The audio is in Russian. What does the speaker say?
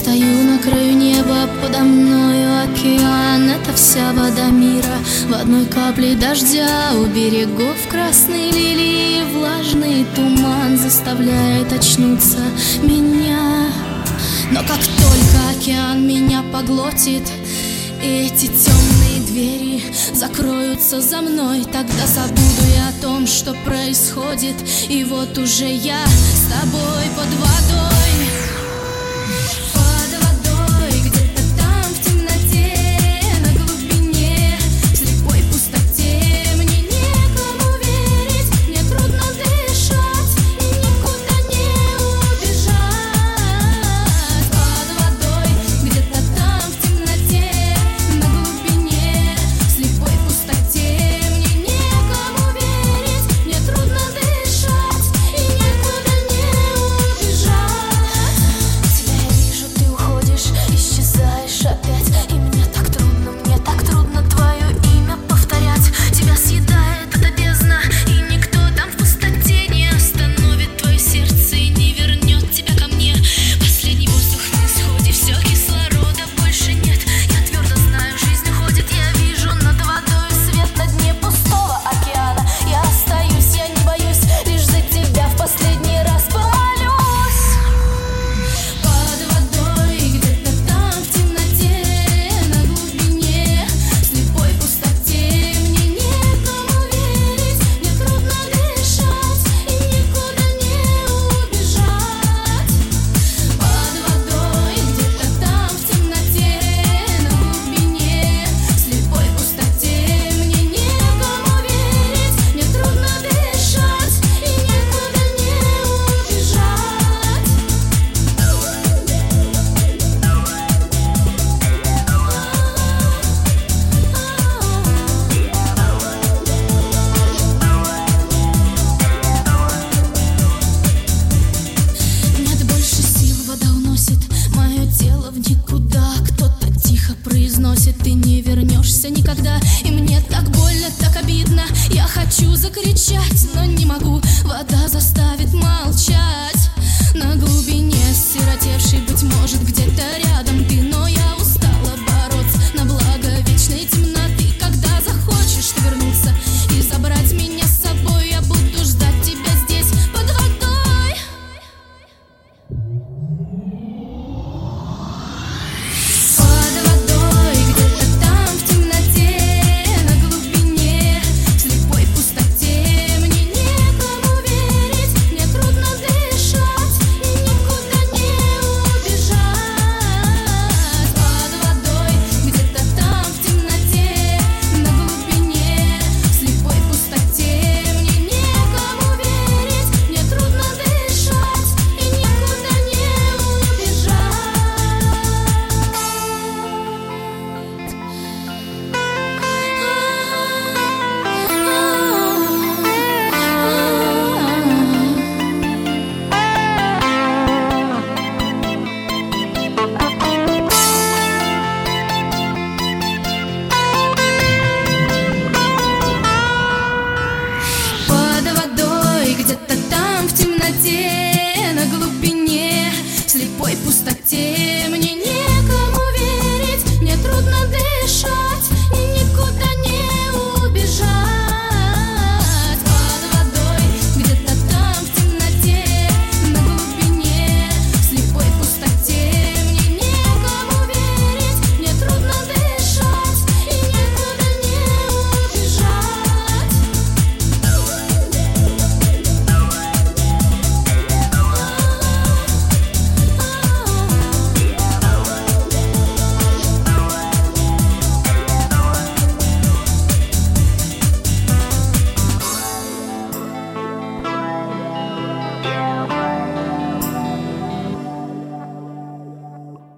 стою на краю неба, подо мною океан. Это вся вода мира в одной капле дождя. У берегов красные лилии, влажный туман заставляет очнуться меня. Но как только океан меня поглотит, эти темные двери закроются за мной, тогда забуду я о том, что происходит. И вот уже я с тобой под водой. Ты не вернешься никогда, и мне так больно, так обидно. Я хочу закричать, но не могу.